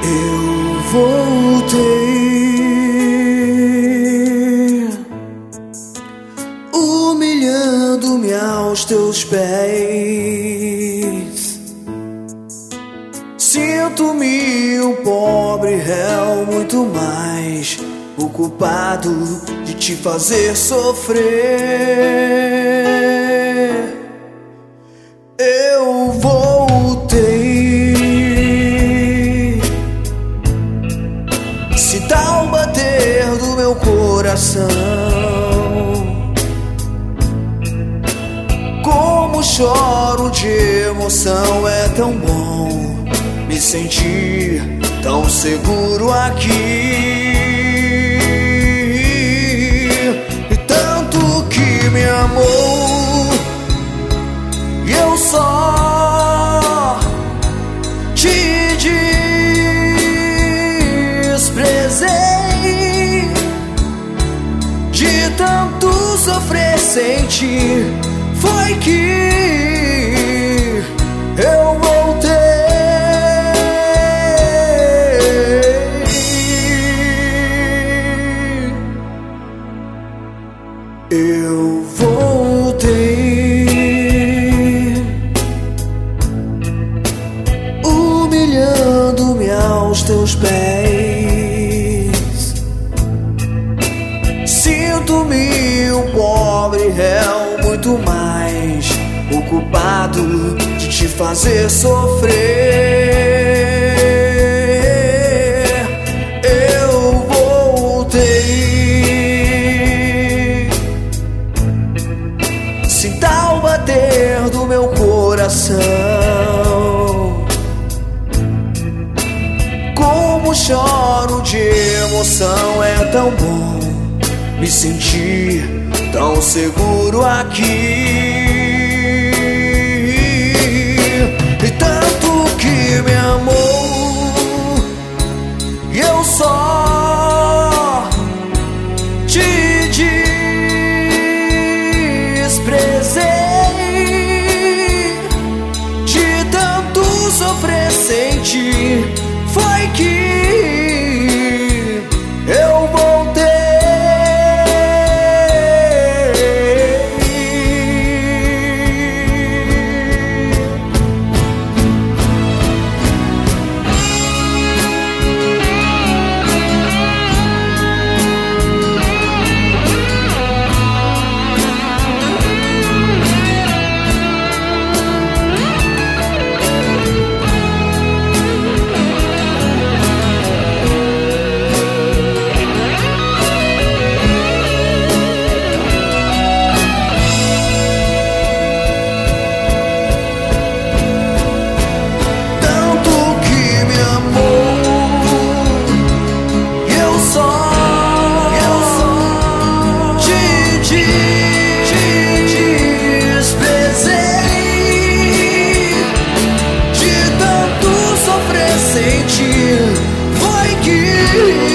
Eu voltei, humilhando-me aos teus pés. Sinto-me um pobre réu, muito mais o culpado de te fazer sofrer. Eu voltei, sinta o bater do meu coração, como choro de emoção. É tão bom me sentir tão seguro aqui, e tanto que me amou, e eu só te desprezei, de tanto sofrer sem ti, foi que eu voltei. Eu voltei, humilhando-me aos teus pés. Sinto-me um pobre réu, muito mais o culpado de te fazer sofrer. Eu voltei, sinta o bater do meu coração, como choro de emoção. É tão bom me sentir tão seguro aqui, e tanto que me amou, e eu só te desprezei, de tanto sofrer sem ti, foi que eu voltei. Foi que